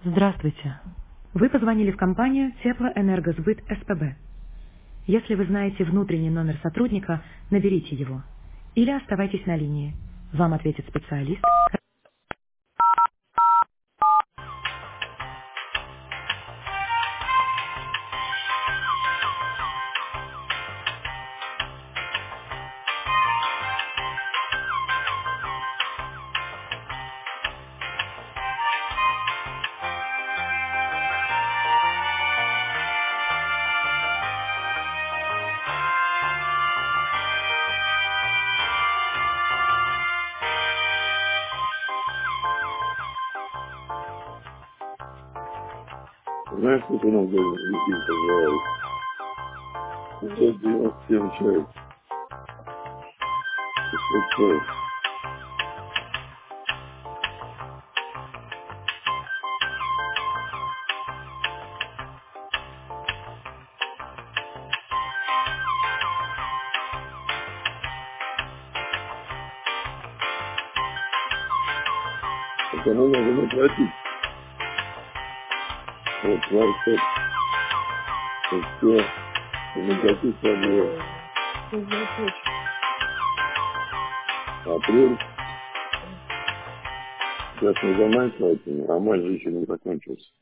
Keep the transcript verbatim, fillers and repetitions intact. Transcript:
Здравствуйте. Вы позвонили в компанию Теплоэнергосбыт СПБ. Если вы знаете внутренний номер сотрудника, наберите его. Или оставайтесь на линии. Вам ответит специалист. Знаешь, сколько нам даже людей позвали? пятьсот девяносто семь человек. пятьсот человек. А кому надо не платить? Вот, квартет, все, не платить собой. Апрель, сейчас не заканчивается, а май же еще не закончился.